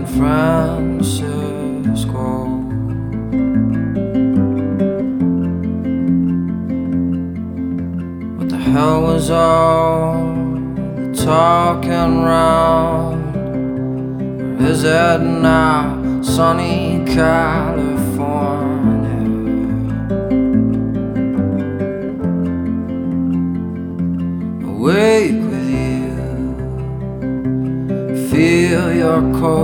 San Francisco. What the hell was all the talking round? Or is it now sunny California? Awake with you, feel your cold